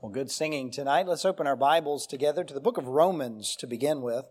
Well, good singing tonight. Let's open our Bibles together to the book of Romans to begin with.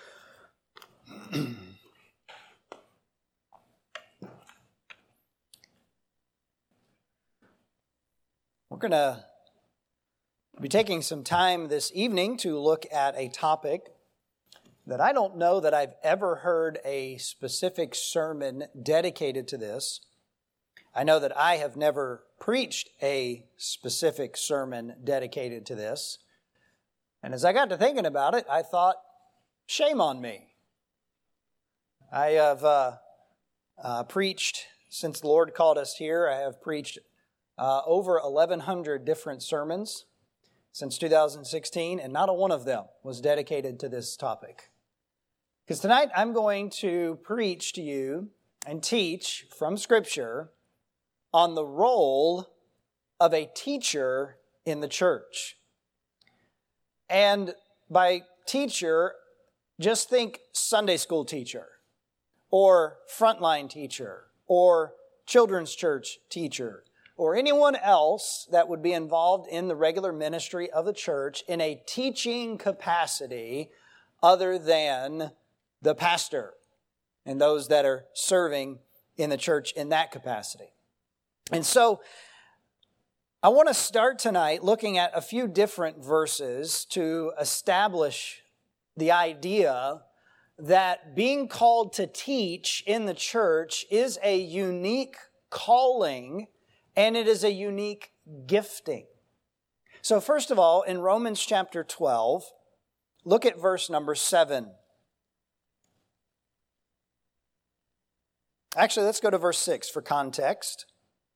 We're going to be taking some time this evening to look at a topic that I don't know that I've ever heard a specific sermon dedicated to this. I know that I have never preached a specific sermon dedicated to this. And as I got to thinking about it, I thought, shame on me. I have preached, since the Lord called us here, I have preached over 1,100 different sermons since 2016, and not a one of them was dedicated to this topic. Because tonight I'm going to preach to you and teach from Scripture on the role of a teacher in the church. And by teacher, just think Sunday school teacher, or frontline teacher, or children's church teacher, or anyone else that would be involved in the regular ministry of the church in a teaching capacity other than the pastor and those that are serving in the church in that capacity. And so I want to start tonight looking at a few different verses to establish the idea that being called to teach in the church is a unique calling and it is a unique gifting. So first of all, in Romans chapter 12, look at verse number 7. Actually, let's go to verse 6 for context.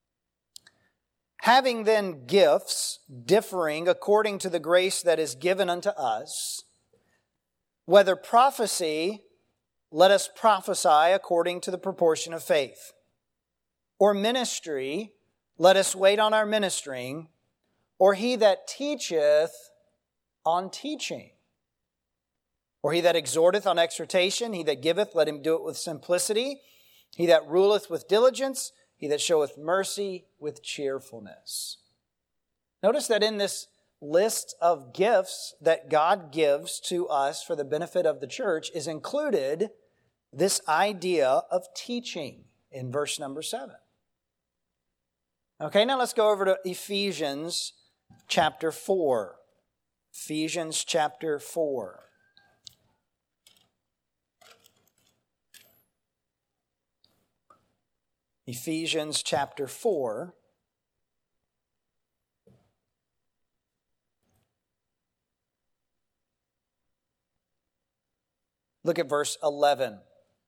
Having then gifts differing according to the grace that is given unto us, whether prophecy, let us prophesy according to the proportion of faith, or ministry, let us wait on our ministering, or he that teacheth on teaching, or he that exhorteth on exhortation, he that giveth, let him do it with simplicity, he that ruleth with diligence, he that showeth mercy with cheerfulness. Notice that in this list of gifts that God gives to us for the benefit of the church is included this idea of teaching in verse number 7. Okay, now let's go over to Ephesians chapter 4. Ephesians chapter 4. Ephesians chapter 4. Look at verse 11.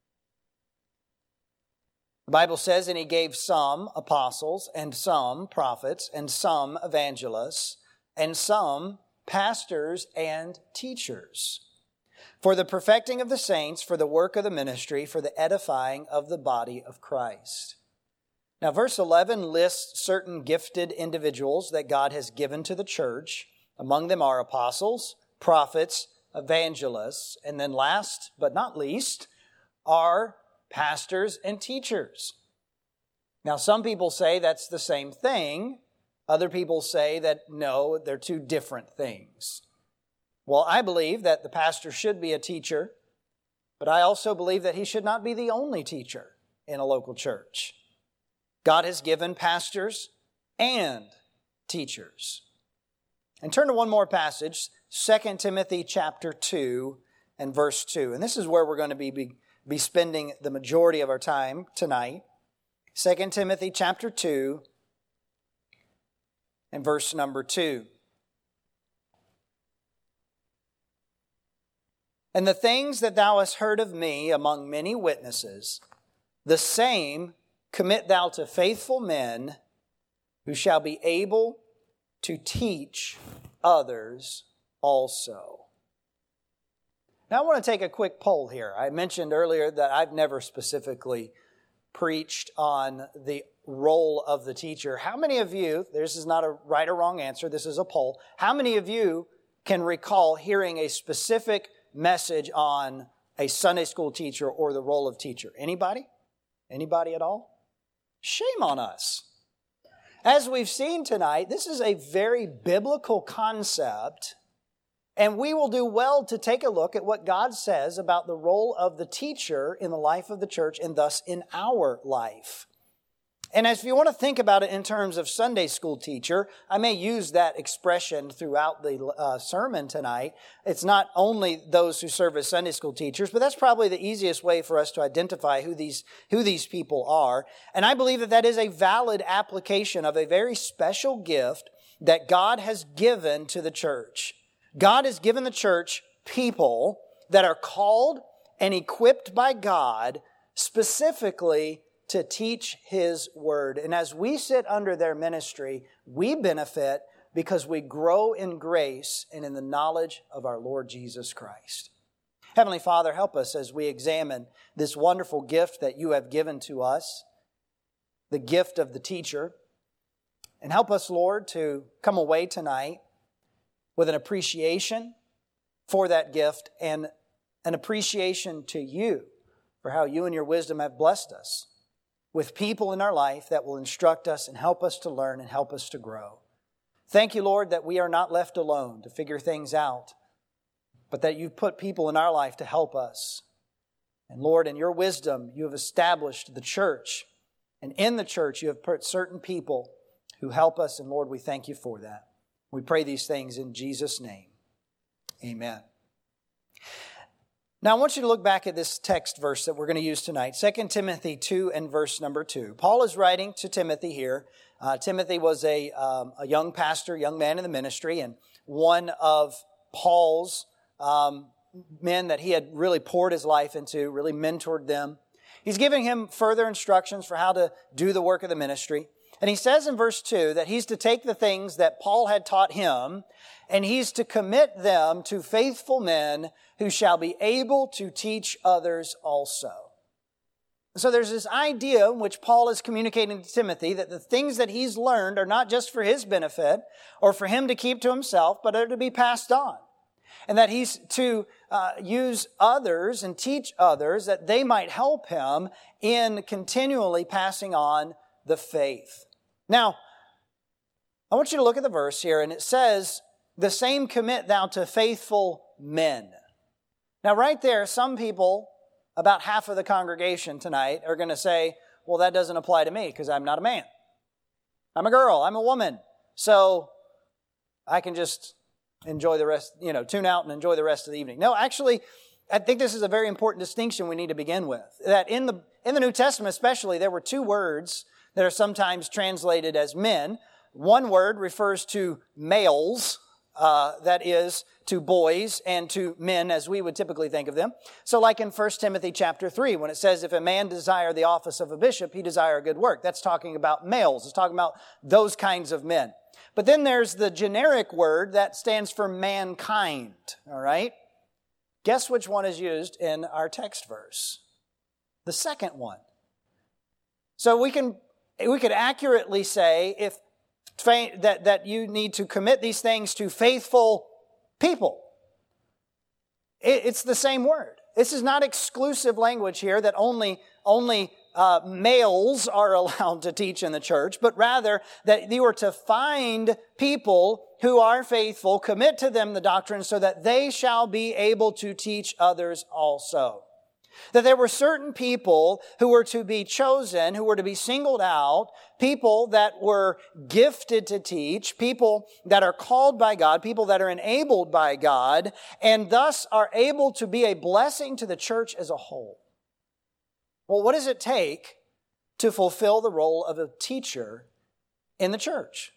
The Bible says, and he gave some apostles, and some prophets, and some evangelists, and some pastors and teachers, for the perfecting of the saints, for the work of the ministry, for the edifying of the body of Christ. Now, verse 11 lists certain gifted individuals that God has given to the church. Among them are apostles, prophets, evangelists, and then last but not least are pastors and teachers. Now, some people say that's the same thing. Other people say that no, they're two different things. Well, I believe that the pastor should be a teacher, but I also believe that he should not be the only teacher in a local church. God has given pastors and teachers. And turn to one more passage, 2 Timothy chapter 2 and verse 2. And this is where we're going to be spending the majority of our time tonight. 2 Timothy chapter 2 and verse number 2. And the things that thou hast heard of me among many witnesses, the same commit thou to faithful men who shall be able to teach others also. Now I want to take a quick poll here. I mentioned earlier that I've never specifically preached on the role of the teacher. How many of you, this is not a right or wrong answer, this is a poll. How many of you can recall hearing a specific message on a Sunday school teacher or the role of teacher? Anybody? Anybody at all? Shame on us. As we've seen tonight, this is a very biblical concept, and we will do well to take a look at what God says about the role of the teacher in the life of the church and thus in our life. And as if you want to think about it in terms of Sunday school teacher, I may use that expression throughout the sermon tonight. It's not only those who serve as Sunday school teachers, but that's probably the easiest way for us to identify who these people are. And I believe that is a valid application of a very special gift that God has given to the church. God has given the church people that are called and equipped by God specifically to teach His Word. And as we sit under their ministry, we benefit because we grow in grace and in the knowledge of our Lord Jesus Christ. Heavenly Father, help us as we examine this wonderful gift that You have given to us, the gift of the teacher. And help us, Lord, to come away tonight with an appreciation for that gift and an appreciation to You for how You and Your wisdom have blessed us with people in our life that will instruct us and help us to learn and help us to grow. Thank You, Lord, that we are not left alone to figure things out, but that You've put people in our life to help us. And Lord, in Your wisdom, You have established the church. And in the church, You have put certain people who help us. And Lord, we thank You for that. We pray these things in Jesus' name. Amen. Now, I want you to look back at this text verse that we're going to use tonight, 2 Timothy 2 and verse number 2. Paul is writing to Timothy here. Timothy was a young pastor, young man in the ministry, and one of Paul's men that he had really poured his life into, really mentored them. He's giving him further instructions for how to do the work of the ministry. And he says in verse 2 that he's to take the things that Paul had taught him and he's to commit them to faithful men who shall be able to teach others also. So there's this idea in which Paul is communicating to Timothy that the things that he's learned are not just for his benefit or for him to keep to himself, but are to be passed on. And that he's to use others and teach others that they might help him in continually passing on the faith. Now, I want you to look at the verse here, and it says, "The same commit thou to faithful men." Now, right there, some people, about half of the congregation tonight, are going to say, well, that doesn't apply to me because I'm not a man. I'm a girl. I'm a woman. So I can just enjoy the rest, tune out and enjoy the rest of the evening. No, actually, I think this is a very important distinction we need to begin with. That in the New Testament especially, there were two words that are sometimes translated as men. One word refers to males, that is, to boys and to men as we would typically think of them. So like in 1 Timothy chapter 3, when it says, if a man desire the office of a bishop, he desire a good work. That's talking about males. It's talking about those kinds of men. But then there's the generic word that stands for mankind, all right? Guess which one is used in our text verse? The second one. So we could accurately say that you need to commit these things to faithful people. It's the same word. This is not exclusive language here that only males are allowed to teach in the church, but rather that you are to find people who are faithful, commit to them the doctrine so that they shall be able to teach others also. That there were certain people who were to be chosen, who were to be singled out, people that were gifted to teach, people that are called by God, people that are enabled by God, and thus are able to be a blessing to the church as a whole. Well, what does it take to fulfill the role of a teacher in the church?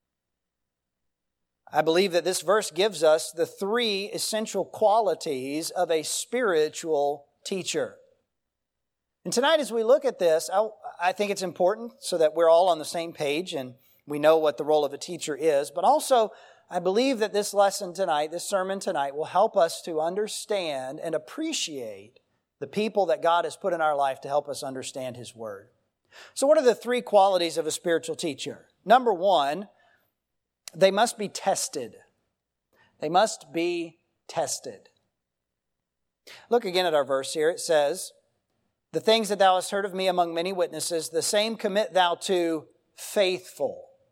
I believe that this verse gives us the three essential qualities of a spiritual teacher. And tonight as we look at this, I think it's important so that we're all on the same page and we know what the role of a teacher is. But also, I believe that this lesson tonight, this sermon tonight, will help us to understand and appreciate the people that God has put in our life to help us understand His Word. So what are the three qualities of a spiritual teacher? Number one, they must be tested. They must be tested. Look again at our verse here. It says, the things that thou hast heard of me among many witnesses, the same commit thou to faithful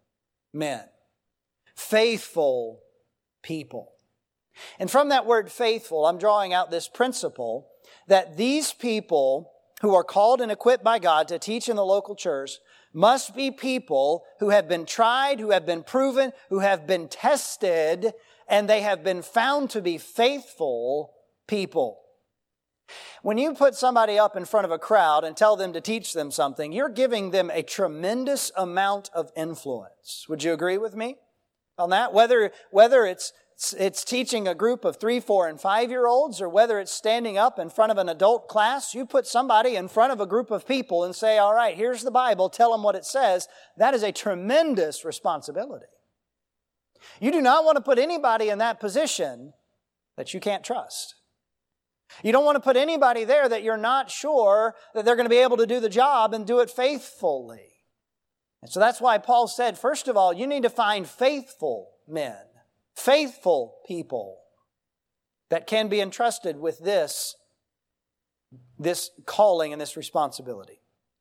men. Faithful people. And from that word faithful, I'm drawing out this principle that these people who are called and equipped by God to teach in the local church must be people who have been tried, who have been proven, who have been tested, and they have been found to be faithful people. When you put somebody up in front of a crowd and tell them to teach them something, you're giving them a tremendous amount of influence. Would you agree with me on that? Whether it's teaching a group of 3, 4, and 5-year-olds, or whether it's standing up in front of an adult class, you put somebody in front of a group of people and say, all right, here's the Bible, tell them what it says. That is a tremendous responsibility. You do not want to put anybody in that position that you can't trust. You don't want to put anybody there that you're not sure that they're going to be able to do the job and do it faithfully. And so that's why Paul said, first of all, you need to find faithful men, faithful people that can be entrusted with this calling and this responsibility.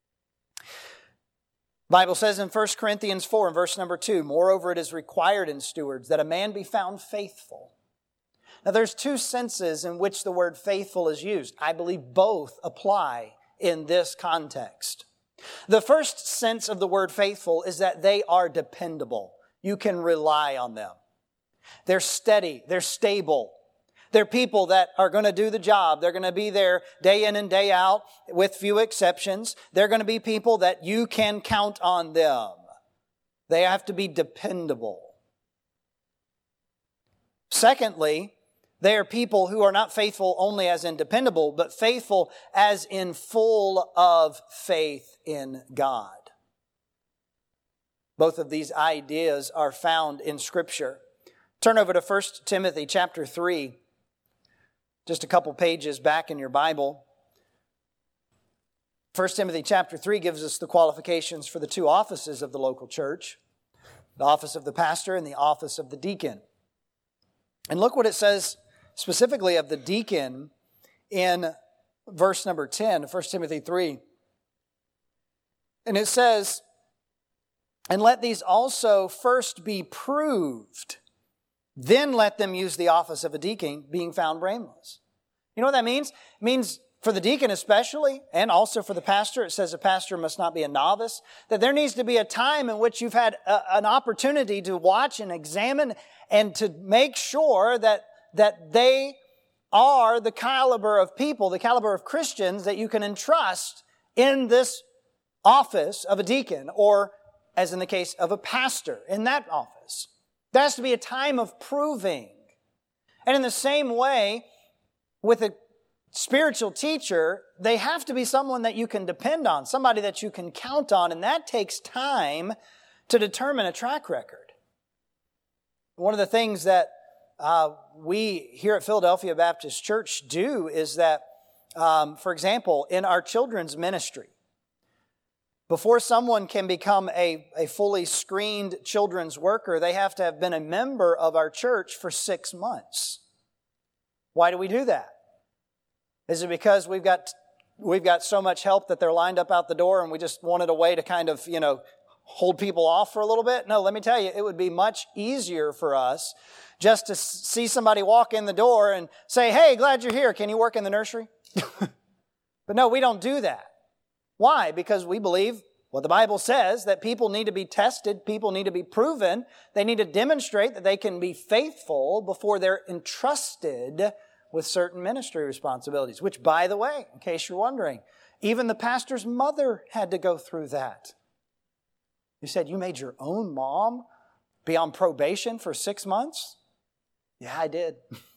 The Bible says in 1 Corinthians 4 and verse number 2, moreover, it is required in stewards that a man be found faithful. Now, there's two senses in which the word faithful is used. I believe both apply in this context. The first sense of the word faithful is that they are dependable. You can rely on them. They're steady. They're stable. They're people that are going to do the job. They're going to be there day in and day out with few exceptions. They're going to be people that you can count on them. They have to be dependable. Secondly, they are people who are not faithful only as in dependable, but faithful as in full of faith in God. Both of these ideas are found in Scripture. Turn over to 1 Timothy chapter 3, just a couple pages back in your Bible. 1 Timothy chapter 3 gives us the qualifications for the two offices of the local church, the office of the pastor and the office of the deacon. And look what it says specifically of the deacon in verse number 10, 1 Timothy 3. And it says, and let these also first be proved, then let them use the office of a deacon, being found blameless. You know what that means? It means for the deacon especially, and also for the pastor, it says a pastor must not be a novice, that there needs to be a time in which you've had an opportunity to watch and examine and to make sure that they are the caliber of people, the caliber of Christians that you can entrust in this office of a deacon, or as in the case of a pastor in that office. There has to be a time of proving. And in the same way, with a spiritual teacher, they have to be someone that you can depend on, somebody that you can count on, and that takes time to determine a track record. One of the things that we here at Philadelphia Baptist Church do is that, for example, in our children's ministry, before someone can become a fully screened children's worker, they have to have been a member of our church for 6 months. Why do we do that? Is it because we've got so much help that they're lined up out the door and we just wanted a way to kind of, hold people off for a little bit? No, let me tell you, it would be much easier for us just to see somebody walk in the door and say, hey, glad you're here. Can you work in the nursery? But no, we don't do that. Why? Because we believe what the Bible says, that people need to be tested, people need to be proven, they need to demonstrate that they can be faithful before they're entrusted with certain ministry responsibilities, which, by the way, in case you're wondering, even the pastor's mother had to go through that. You said you made your own mom be on probation for 6 months? Yeah, I did.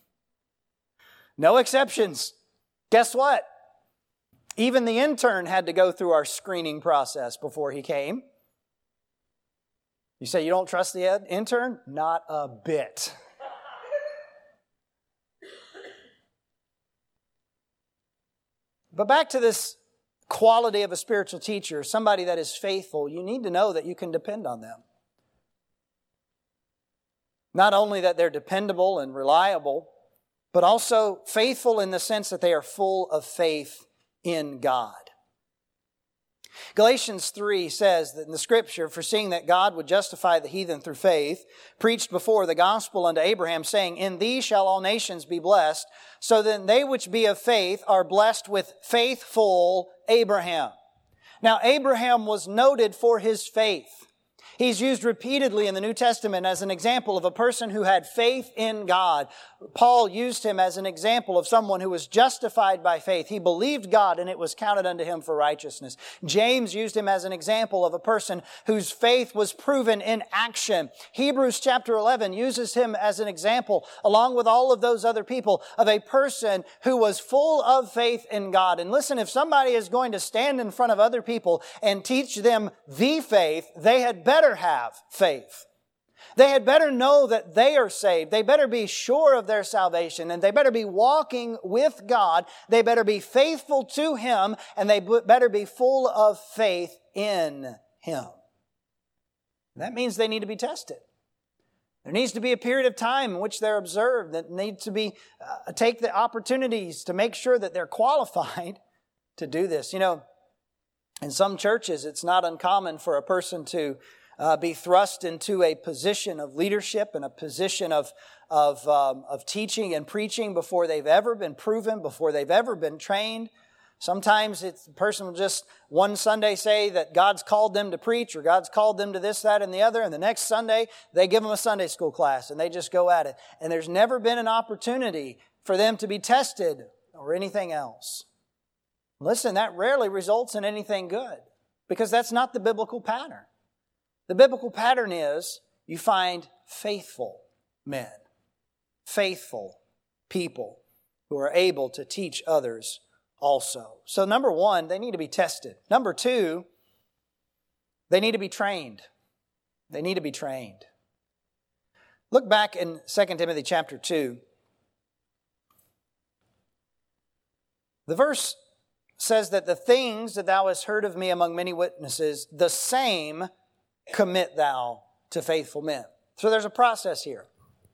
No exceptions. Guess what? Even the intern had to go through our screening process before he came. You say you don't trust the intern? Not a bit. But back to this quality of a spiritual teacher, somebody that is faithful, you need to know that you can depend on them. Not only that they're dependable and reliable, but also faithful in the sense that they are full of faith in God. Galatians 3 says that in the Scripture, foreseeing that God would justify the heathen through faith, preached before the gospel unto Abraham, saying, In thee shall all nations be blessed. So then they which be of faith are blessed with faithful Abraham. Now Abraham was noted for his faith. He's used repeatedly in the New Testament as an example of a person who had faith in God. Paul used him as an example of someone who was justified by faith. He believed God and it was counted unto him for righteousness. James used him as an example of a person whose faith was proven in action. Hebrews chapter 11 uses him as an example, along with all of those other people, of a person who was full of faith in God. And listen, if somebody is going to stand in front of other people and teach them the faith, they had better have faith. They had better know that they are saved. They better be sure of their salvation, and they better be walking with God. They better be faithful to Him, and they better be full of faith in Him. That means they need to be tested. There needs to be a period of time in which they're observed, that needs to be take the opportunities to make sure that they're qualified to do this. You know, in some churches, it's not uncommon for a person to be thrust into a position of leadership and a position of teaching and preaching before they've ever been proven, before they've ever been trained. Sometimes the person will just one Sunday say that God's called them to preach or God's called them to this, that, and the other, and the next Sunday they give them a Sunday school class and they just go at it. And there's never been an opportunity for them to be tested or anything else. Listen, that rarely results in anything good because that's not the biblical pattern. The biblical pattern is you find faithful men, faithful people who are able to teach others also. So number one, they need to be tested. Number two, they need to be trained. They need to be trained. Look back in 2 Timothy chapter 2. The verse says that the things that thou hast heard of me among many witnesses, the same commit thou to faithful men. So there's a process here.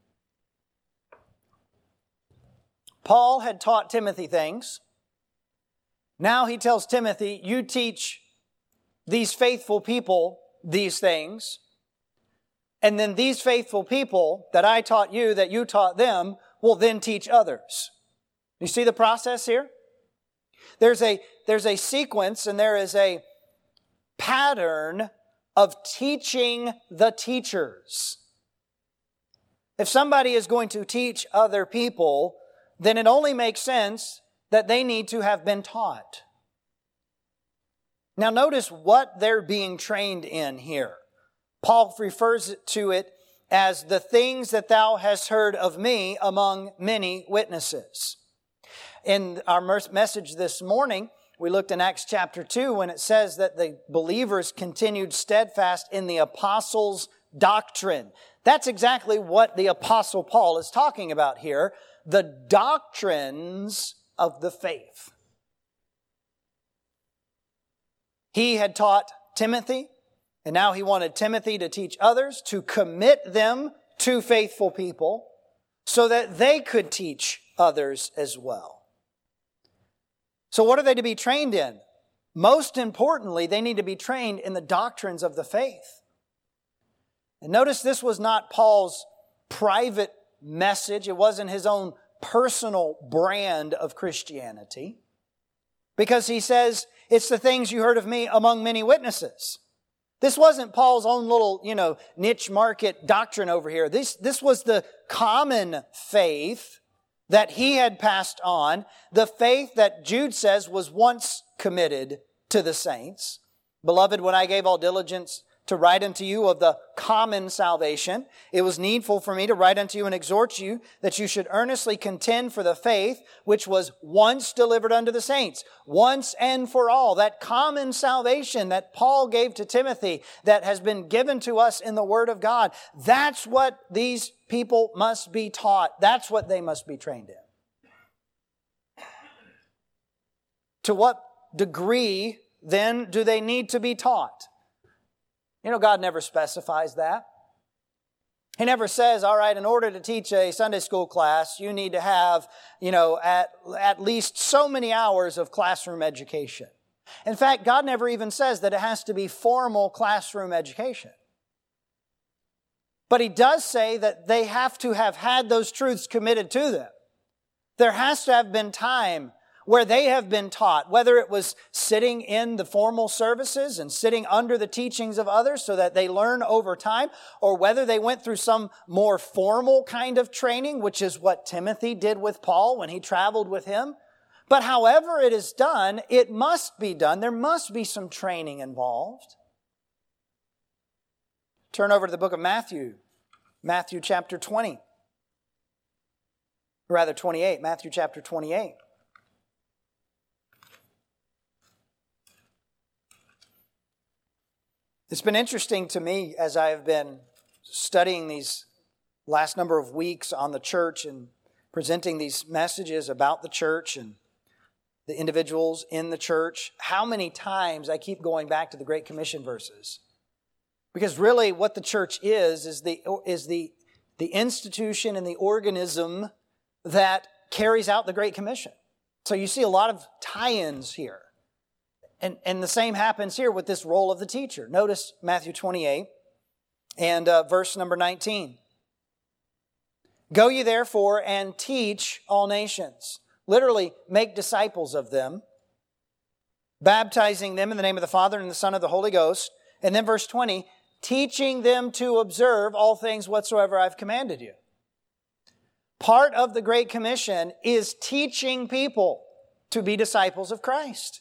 Paul had taught Timothy things. Now he tells Timothy, you teach these faithful people these things. And then these faithful people that I taught you, that you taught them, will then teach others. You see the process here? There's a sequence and there is a pattern of teaching the teachers. If somebody is going to teach other people, then it only makes sense that they need to have been taught. Now notice what they're being trained in here. Paul refers to it as the things that thou hast heard of me among many witnesses. In our message this morning, we looked in Acts chapter 2 when it says that the believers continued steadfast in the apostles' doctrine. That's exactly what the apostle Paul is talking about here. The doctrines of the faith. He had taught Timothy, and now he wanted Timothy to teach others, to commit them to faithful people so that they could teach others as well. So what are they to be trained in? Most importantly, they need to be trained in the doctrines of the faith. And notice this was not Paul's private message. It wasn't his own personal brand of Christianity. Because he says, it's the things you heard of me among many witnesses. This wasn't Paul's own little, niche market doctrine over here. This was the common faith that he had passed on, the faith that Jude says was once committed to the saints. Beloved, when I gave all diligence to write unto you of the common salvation, it was needful for me to write unto you and exhort you that you should earnestly contend for the faith which was once delivered unto the saints, once and for all. That common salvation that Paul gave to Timothy, that has been given to us in the Word of God, that's what these people must be taught. That's what they must be trained in. To what degree, then, do they need to be taught? God never specifies that. He never says, all right, in order to teach a Sunday school class, you need to have, at least so many hours of classroom education. In fact, God never even says that it has to be formal classroom education. But He does say that they have to have had those truths committed to them. There has to have been time where they have been taught, whether it was sitting in the formal services and sitting under the teachings of others so that they learn over time, or whether they went through some more formal kind of training, which is what Timothy did with Paul when he traveled with him. But however it is done, it must be done. There must be some training involved. Turn over to the book of Matthew. Matthew chapter 20. Rather 28. Matthew chapter 28. It's been interesting to me as I have been studying these last number of weeks on the church and presenting these messages about the church and the individuals in the church, how many times I keep going back to the Great Commission verses. Because really what the church is the institution and the organism that carries out the Great Commission. So you see a lot of tie-ins here. And the same happens here with this role of the teacher. Notice Matthew 28 and verse number 19. Go ye therefore and teach all nations. Literally, make disciples of them, baptizing them in the name of the Father and the Son and the Holy Ghost. And then verse 20, teaching them to observe all things whatsoever I've commanded you. Part of the Great Commission is teaching people to be disciples of Christ.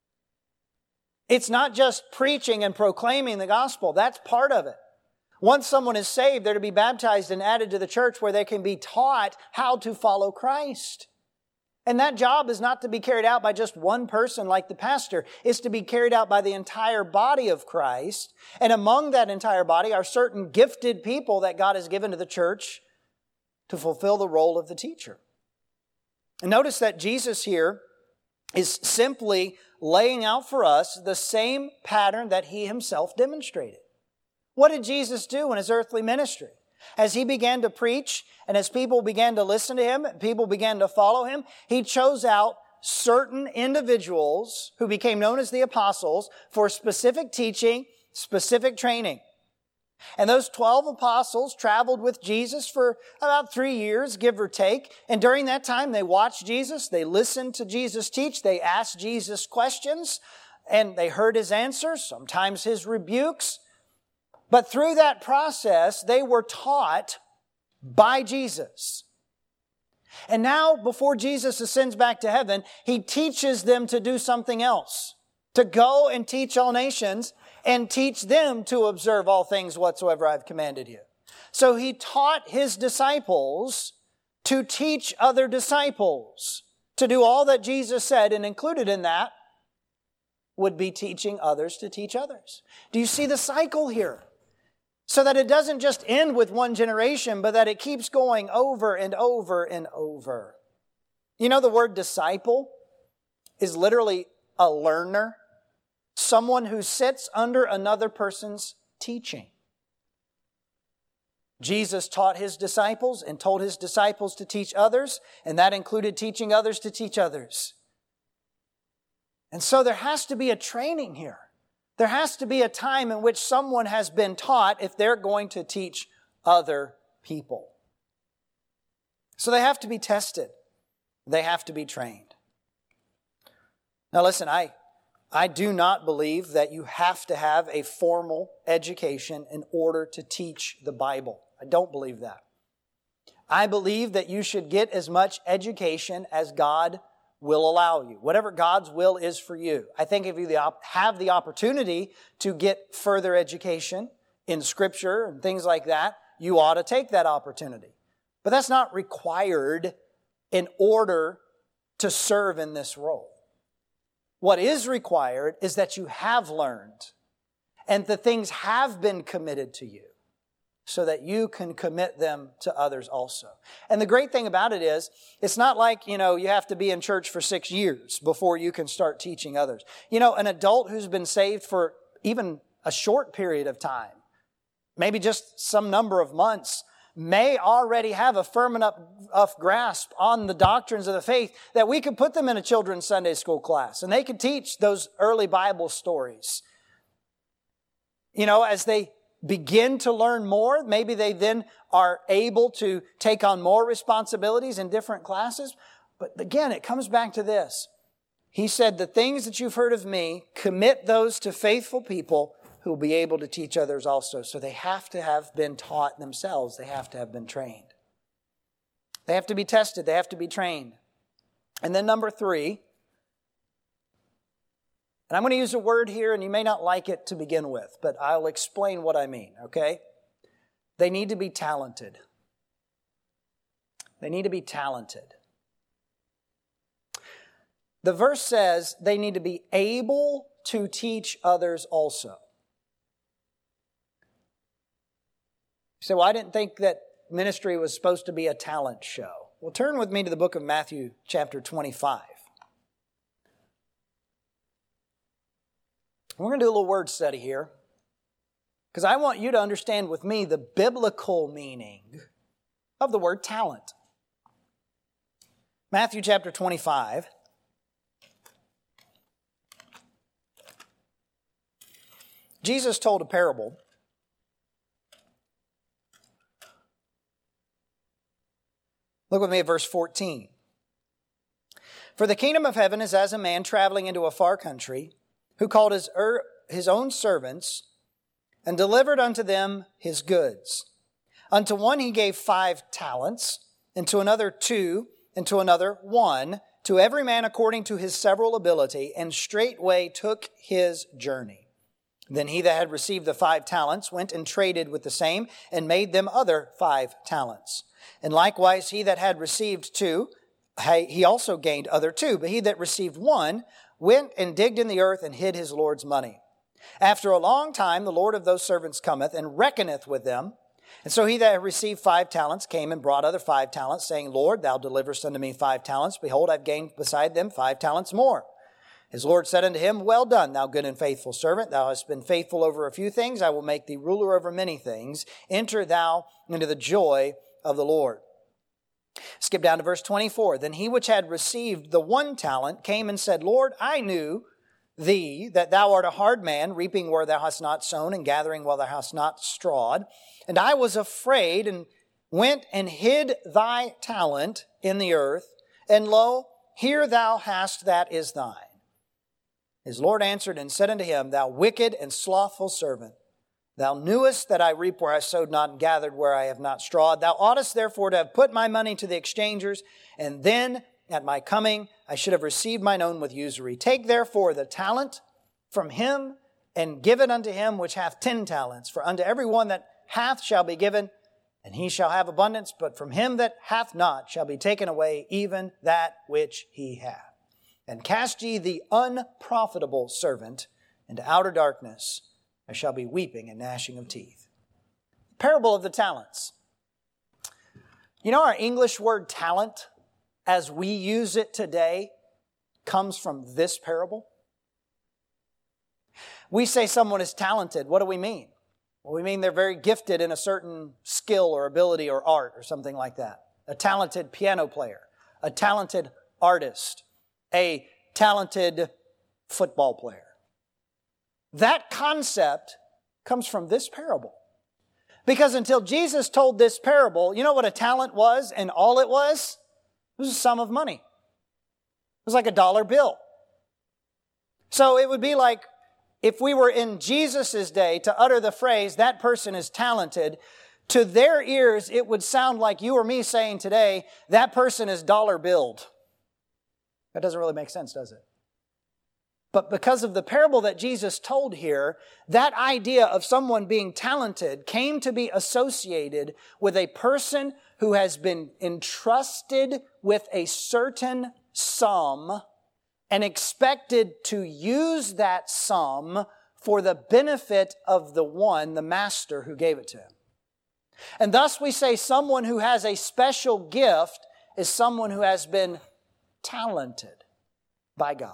It's not just preaching and proclaiming the gospel. That's part of it. Once someone is saved, they're to be baptized and added to the church where they can be taught how to follow Christ. And that job is not to be carried out by just one person like the pastor. It's to be carried out by the entire body of Christ. And among that entire body are certain gifted people that God has given to the church to fulfill the role of the teacher. And notice that Jesus here is simply laying out for us the same pattern that He Himself demonstrated. What did Jesus do in His earthly ministry? As He began to preach and as people began to listen to Him, people began to follow Him, He chose out certain individuals who became known as the apostles for specific teaching, specific training. And those 12 apostles traveled with Jesus for about 3 years, give or take. And during that time, they watched Jesus, they listened to Jesus teach, they asked Jesus questions, and they heard His answers, sometimes His rebukes. But through that process, they were taught by Jesus. And now, before Jesus ascends back to heaven, He teaches them to do something else. To go and teach all nations and teach them to observe all things whatsoever I've commanded you. So He taught His disciples to teach other disciples to do all that Jesus said, and included in that would be teaching others to teach others. Do you see the cycle here? So that it doesn't just end with one generation, but that it keeps going over and over and over. You know, the word disciple is literally a learner. Someone who sits under another person's teaching. Jesus taught His disciples and told His disciples to teach others, and that included teaching others to teach others. And so there has to be a training here. There has to be a time in which someone has been taught if they're going to teach other people. So they have to be tested. They have to be trained. Now listen, I do not believe that you have to have a formal education in order to teach the Bible. I don't believe that. I believe that you should get as much education as God will allow you. Whatever God's will is for you. I think if you have the opportunity to get further education in Scripture and things like that, you ought to take that opportunity. But that's not required in order to serve in this role. What is required is that you have learned and the things have been committed to you so that you can commit them to others also. And the great thing about it is, it's not like, you have to be in church for 6 years before you can start teaching others. An adult who's been saved for even a short period of time, maybe just some number of months, may already have a firm enough grasp on the doctrines of the faith that we could put them in a children's Sunday school class and they could teach those early Bible stories. You know, as they begin to learn more, maybe they then are able to take on more responsibilities in different classes. But again, it comes back to this. He said, the things that you've heard of me, commit those to faithful people who will be able to teach others also. So they have to have been taught themselves. They have to have been trained. They have to be tested. They have to be trained. And then number 3, and I'm going to use a word here, and you may not like it to begin with, but I'll explain what I mean, okay? They need to be talented. They need to be talented. The verse says they need to be able to teach others also. You say, well, I didn't think that ministry was supposed to be a talent show. Well, turn with me to the book of Matthew chapter 25. We're going to do a little word study here because I want you to understand with me the biblical meaning of the word talent. Matthew chapter 25. Jesus told a parable. Look with me at verse 14. For the kingdom of heaven is as a man traveling into a far country, who called his own servants and delivered unto them his goods. Unto one he gave 5 talents, and to another 2, and to another 1, to every man according to his several ability, and straightway took his journey. Then he that had received the 5 talents went and traded with the same, and made them other 5 talents. And likewise he that had received 2, he also gained other 2. But he that received 1 went and digged in the earth and hid his Lord's money. After a long time the Lord of those servants cometh and reckoneth with them. And so he that had received 5 talents came and brought other 5 talents, saying, Lord, thou deliverest unto me 5 talents. Behold, I've gained beside them 5 talents more. His Lord said unto him, Well done, thou good and faithful servant. Thou hast been faithful over a few things. I will make thee ruler over many things. Enter thou into the joy of the Lord. Skip down to verse 24. Then he which had received the 1 talent came and said, Lord, I knew thee, that thou art a hard man, reaping where thou hast not sown, and gathering where thou hast not strawed. And I was afraid, and went and hid thy talent in the earth. And lo, here thou hast that is thine. His Lord answered and said unto him, Thou wicked and slothful servant, thou knewest that I reap where I sowed not, and gathered where I have not strawed. Thou oughtest therefore to have put my money to the exchangers, and then at my coming I should have received mine own with usury. Take therefore the talent from him, and give it unto him which hath 10 talents. For unto every one that hath shall be given, and he shall have abundance. But from him that hath not shall be taken away even that which he hath. And cast ye the unprofitable servant into outer darkness. There shall be weeping and gnashing of teeth. Parable of the talents. You know, our English word talent, as we use it today, comes from this parable. We say someone is talented. What do we mean? Well, we mean they're very gifted in a certain skill or ability or art or something like that. A talented piano player, a talented artist, a talented football player. That concept comes from this parable. Because until Jesus told this parable, you know what a talent was and all it was? It was a sum of money. It was like a dollar bill. So it would be like if we were in Jesus' day to utter the phrase, that person is talented, to their ears it would sound like you or me saying today, that person is dollar billed. That doesn't really make sense, does it? But because of the parable that Jesus told here, that idea of someone being talented came to be associated with a person who has been entrusted with a certain sum and expected to use that sum for the benefit of the one, the master who gave it to him. And thus we say someone who has a special gift is someone who has been talented by God.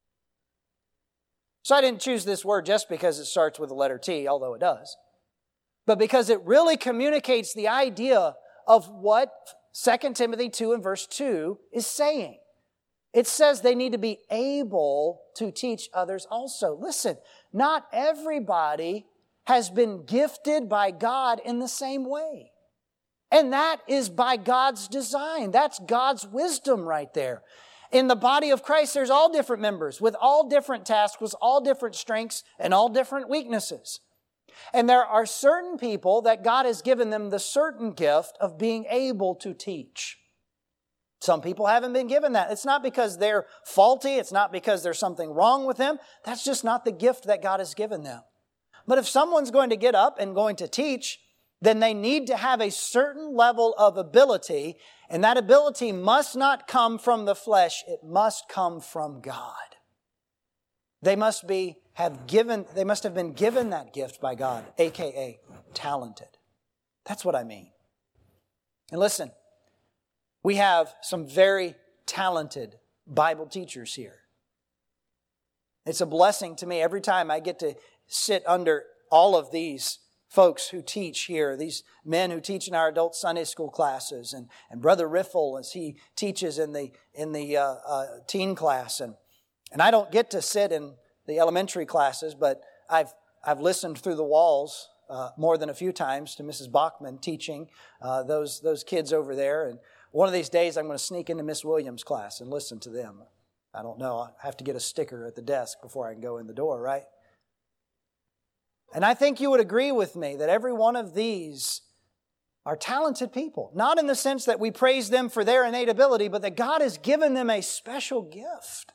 So I didn't choose this word just because it starts with the letter T, although it does. but because it really communicates the idea of what 2 Timothy 2 and verse 2 is saying. It says they need to be able to teach others also. Listen, not everybody has been gifted by God in the same way. And that is by God's design. That's God's wisdom right there. In the body of Christ, there's all different members with all different tasks, with all different strengths and all different weaknesses. And there are certain people that God has given them the certain gift of being able to teach. Some people haven't been given that. It's not because they're faulty. It's not because there's something wrong with them. That's just not the gift that God has given them. But if someone's going to get up and going to teach, then they need to have a certain level of ability, and that ability must not come from the flesh. It must come from God. They must have been given that gift by God, aka talented. That's what I mean. And listen, we have some very talented Bible teachers here. It's a blessing to me every time I get to sit under all of these folks who teach here, these men who teach in our adult Sunday school classes, and Brother Riffle as he teaches in the teen class, and I don't get to sit in the elementary classes, but I've listened through the walls more than a few times to Mrs. Bachman teaching those kids over there, and one of these days I'm going to sneak into Miss Williams' class and listen to them. I don't know. I have to get a sticker at the desk before I can go in the door, right? And I think you would agree with me that every one of these are talented people. Not in the sense that we praise them for their innate ability, but that God has given them a special gift.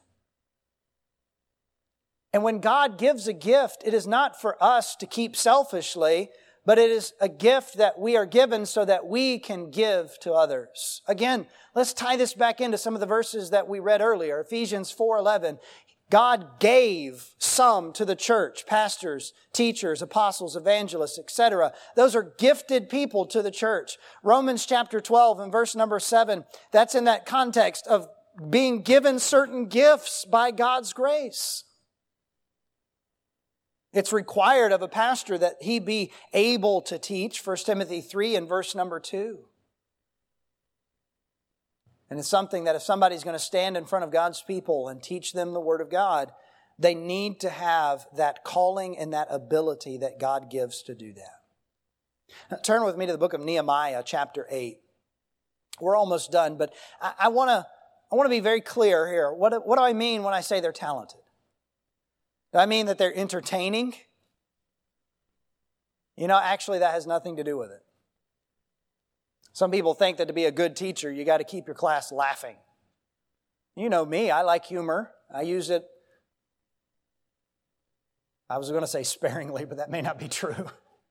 And when God gives a gift, it is not for us to keep selfishly, but it is a gift that we are given so that we can give to others. Again, let's tie this back into some of the verses that we read earlier. Ephesians 4:11. God gave some to the church, pastors, teachers, apostles, evangelists, etc. Those are gifted people to the church. Romans chapter 12 and verse number 7, that's in that context of being given certain gifts by God's grace. It's required of a pastor that he be able to teach, 1 Timothy 3 and verse number 2. And it's something that if somebody's going to stand in front of God's people and teach them the Word of God, they need to have that calling and that ability that God gives to do that. Now, turn with me to the book of Nehemiah, chapter 8. We're almost done, but I want to be very clear here. What do I mean when I say they're talented? Do I mean that they're entertaining? You know, actually that has nothing to do with it. Some people think that to be a good teacher, you got to keep your class laughing. You know me, I like humor. I use it, I was going to say sparingly, but that may not be true.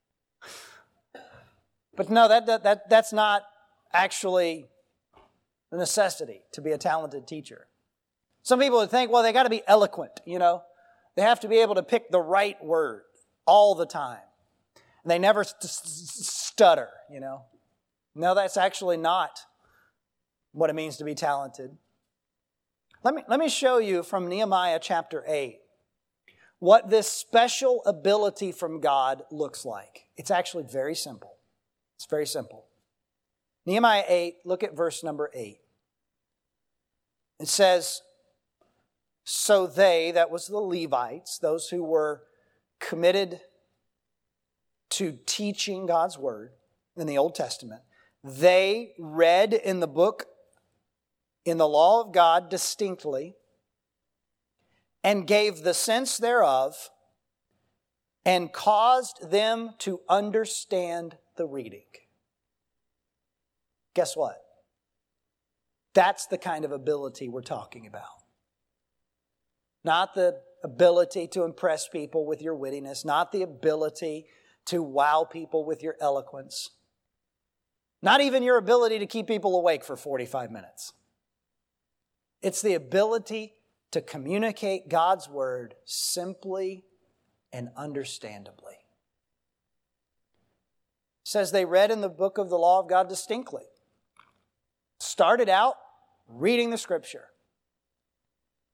But no, that's not actually the necessity to be a talented teacher. Some people would think, well, they got to be eloquent, you know. They have to be able to pick the right word all the time. And they never stutter, you know. No, that's actually not what it means to be talented. Let me show you from Nehemiah chapter 8 what this special ability from God looks like. It's actually very simple. It's very simple. Nehemiah 8, look at verse number 8. It says, so they, that was the Levites, those who were committed to teaching God's Word in the Old Testament, they read in the book, in the law of God distinctly, and gave the sense thereof, and caused them to understand the reading. Guess what? That's the kind of ability we're talking about. Not the ability to impress people with your wittiness, not the ability to wow people with your eloquence. Not even your ability to keep people awake for 45 minutes. It's the ability to communicate God's Word simply and understandably. It says they read in the book of the law of God distinctly. Started out reading the Scripture.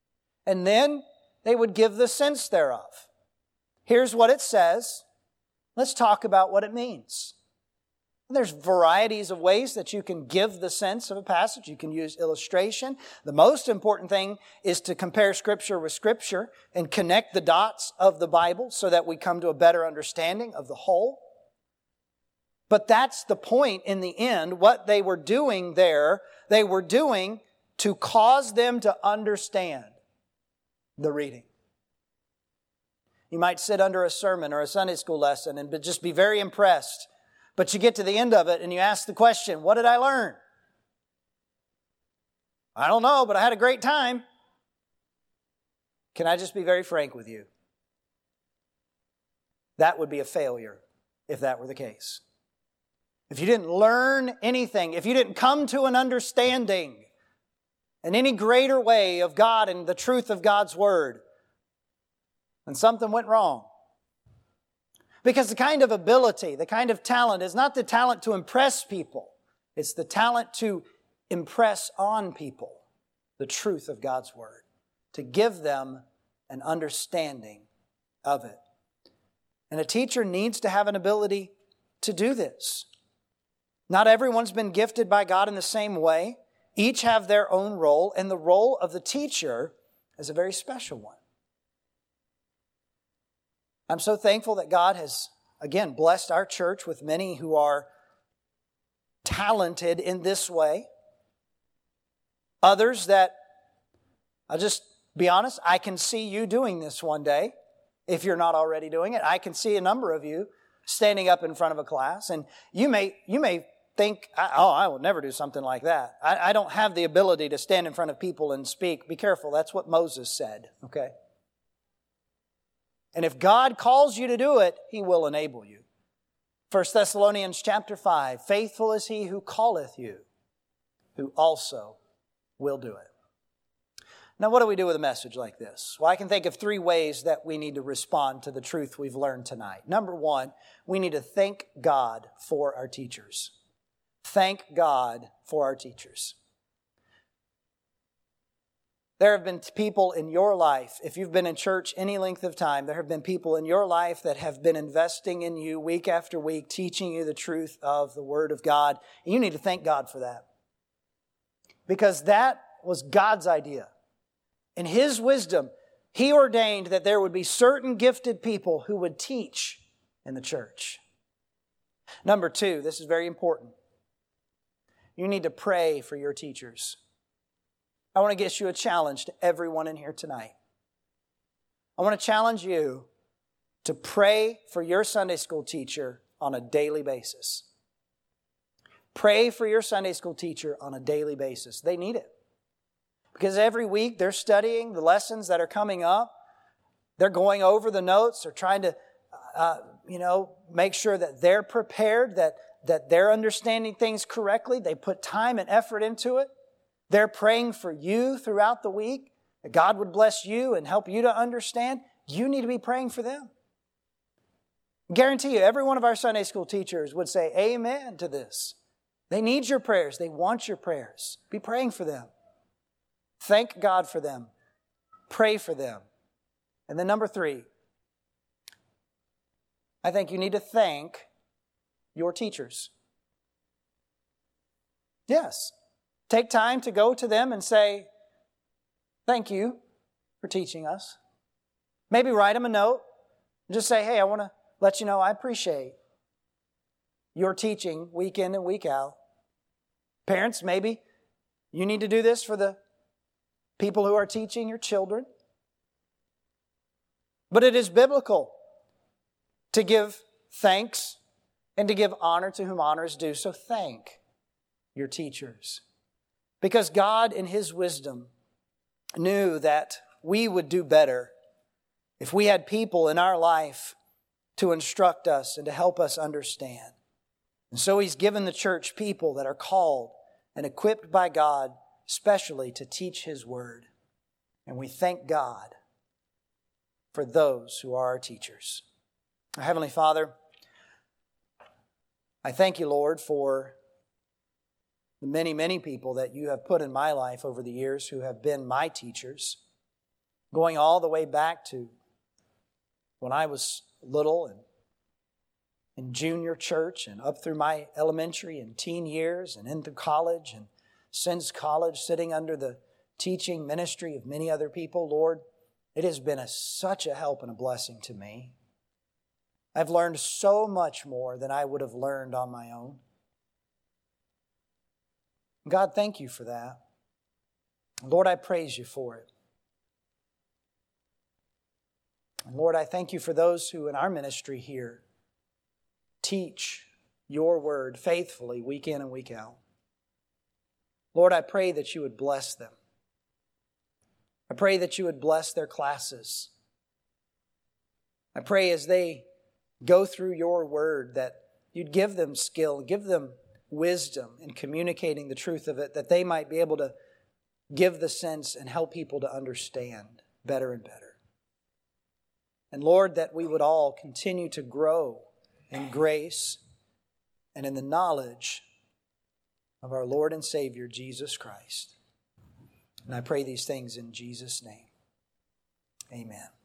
And then they would give the sense thereof. Here's what it says. Let's talk about what it means. There's varieties of ways that you can give the sense of a passage. You can use illustration. The most important thing is to compare Scripture with Scripture and connect the dots of the Bible so that we come to a better understanding of the whole. But that's the point in the end. What they were doing there, they were doing to cause them to understand the reading. You might sit under a sermon or a Sunday school lesson and just be very impressed. But you get to the end of it and you ask the question, what did I learn? I don't know, but I had a great time. Can I just be very frank with you? That would be a failure if that were the case. If you didn't learn anything, if you didn't come to an understanding in any greater way of God and the truth of God's Word, then something went wrong. Because the kind of ability, the kind of talent is not the talent to impress people. It's the talent to impress on people the truth of God's Word, to give them an understanding of it. And a teacher needs to have an ability to do this. Not everyone's been gifted by God in the same way. Each have their own role, and the role of the teacher is a very special one. I'm so thankful that God has, again, blessed our church with many who are talented in this way. Others that, I'll just be honest, I can see you doing this one day, if you're not already doing it. I can see a number of you standing up in front of a class, and you may think, I will never do something like that. I don't have the ability to stand in front of people and speak. Be careful, that's what Moses said, okay? And if God calls you to do it, He will enable you. 1 Thessalonians chapter 5, faithful is He who calleth you, who also will do it. Now, what do we do with a message like this? Well, I can think of 3 ways that we need to respond to the truth we've learned tonight. Number 1, we need to thank God for our teachers. Thank God for our teachers. There have been people in your life, if you've been in church any length of time, there have been people in your life that have been investing in you week after week, teaching you the truth of the Word of God. And you need to thank God for that. Because that was God's idea. In His wisdom, He ordained that there would be certain gifted people who would teach in the church. Number 2, this is very important. You need to pray for your teachers. I want to get you a challenge to everyone in here tonight. I want to challenge you to pray for your Sunday school teacher on a daily basis. Pray for your Sunday school teacher on a daily basis. They need it. Because every week they're studying the lessons that are coming up. They're going over the notes. They're trying to, make sure that they're prepared, that they're understanding things correctly. They put time and effort into it. They're praying for you throughout the week, that God would bless you and help you to understand. You need to be praying for them. I guarantee you, every one of our Sunday school teachers would say amen to this. They need your prayers. They want your prayers. Be praying for them. Thank God for them. Pray for them. And then number 3, I think you need to thank your teachers. Yes. Take time to go to them and say, thank you for teaching us. Maybe write them a note. And just say, hey, I want to let you know I appreciate your teaching week in and week out. Parents, maybe you need to do this for the people who are teaching your children. But it is biblical to give thanks and to give honor to whom honor is due. So thank your teachers. Because God, in His wisdom, knew that we would do better if we had people in our life to instruct us and to help us understand. And so He's given the church people that are called and equipped by God specially to teach His Word. And we thank God for those who are our teachers. Our Heavenly Father, I thank You, Lord, for the many, many people that You have put in my life over the years who have been my teachers, going all the way back to when I was little and in junior church and up through my elementary and teen years and into college and since college, sitting under the teaching ministry of many other people, Lord, it has been such a help and a blessing to me. I've learned so much more than I would have learned on my own. God, thank you for that. Lord, I praise you for it. And Lord, I thank you for those who in our ministry here teach your word faithfully week in and week out. Lord, I pray that you would bless them. I pray that you would bless their classes. I pray as they go through your word that you'd give them skill, give them wisdom in communicating the truth of it, that they might be able to give the sense and help people to understand better and better. And Lord, that we would all continue to grow in grace and in the knowledge of our Lord and Savior, Jesus Christ. And I pray these things in Jesus' name. Amen.